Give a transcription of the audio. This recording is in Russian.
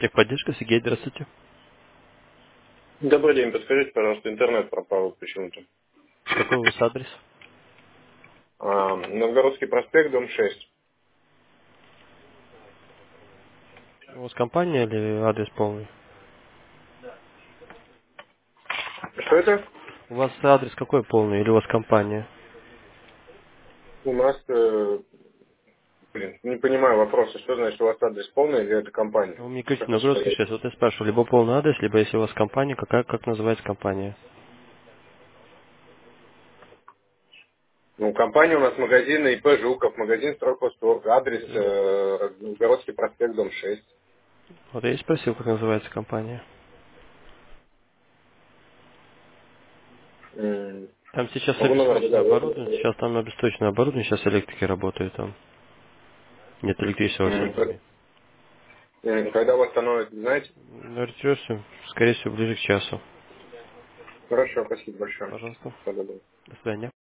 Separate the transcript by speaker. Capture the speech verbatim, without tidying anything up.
Speaker 1: Техподдержка, Сергей, здравствуйте.
Speaker 2: Добрый день, подскажите, пожалуйста, интернет пропал почему-то.
Speaker 1: Какой у вас адрес?
Speaker 2: А, Новгородский проспект, дом шесть.
Speaker 1: У вас компания или адрес полный?
Speaker 2: Что это?
Speaker 1: У вас адрес какой полный или у вас компания?
Speaker 2: У нас, э, блин, не понимаю вопроса, что значит у вас адрес полный или это компания?
Speaker 1: Вы мне говорите,
Speaker 2: Как это
Speaker 1: Новгородский
Speaker 2: сказать?
Speaker 1: шесть. Вот я спрашиваю, либо полный адрес, либо если у вас компания, какая, как называется компания?
Speaker 2: Ну, компания у нас магазин И П Жуков, магазин Стройхозторг, адрес
Speaker 1: М.
Speaker 2: э, Новгородский проспект, дом шесть.
Speaker 1: Вот я и спросил, как называется компания.
Speaker 2: М,
Speaker 1: Там сейчас
Speaker 2: Могу номер
Speaker 1: обесточенное оборудование,
Speaker 2: договора.
Speaker 1: сейчас там обесточенное оборудование, сейчас электрики работают там. Нет электричества во всем
Speaker 2: М, как-
Speaker 1: доме.
Speaker 2: м, Когда восстановят, знаете?
Speaker 1: Ну, решился, скорее всего, ближе к часу.
Speaker 2: Хорошо, спасибо большое.
Speaker 1: Пожалуйста.
Speaker 2: Всего доброго.
Speaker 1: До свидания.